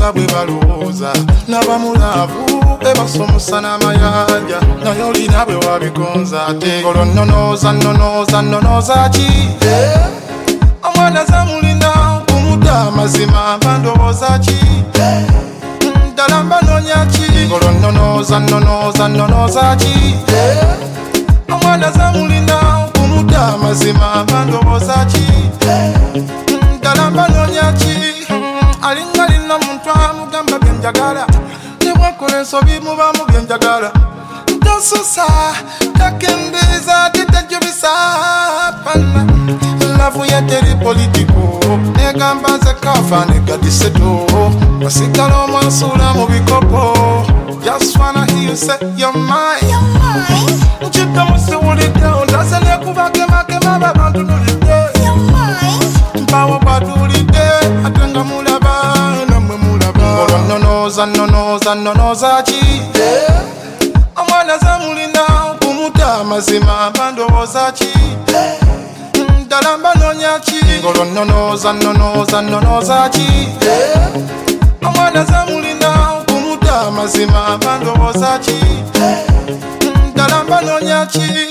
nga bwe balowooza n'abamulaavu bebasomusa n'amayanja naye olina bwe wabigonza ate ngolo nnonooza ki omwana zamulina okumuta amazima mba ndowooza ki ddala mba noonya ki ngolo nnonooza ki omwana zamulina okumuta amazima mba ndowooza ki ddala mba noonya ki alinga lina omuntu amugamba byenjagala nebwakola ensobi mubamu byenjagala tosusa takembeeza tetajubisa pana lavu ya teri politiko negamba nze kafa negadiseto wasigala omwansuula mu bikopo just wanna hear you say you're mine nkidde musiwulidde ondaze nekubakemakema babantu nulidde mpawo bwatulidde ate nga mulaba namwe mulaba olwo nnonooza ki omwana zamulina okumuta amazima mba ndowooza ki ddala mba noonya ki ngolo nnonooza ki omwana zamulina okumuta amazima mba ndowooza ki ddala mba noonya ki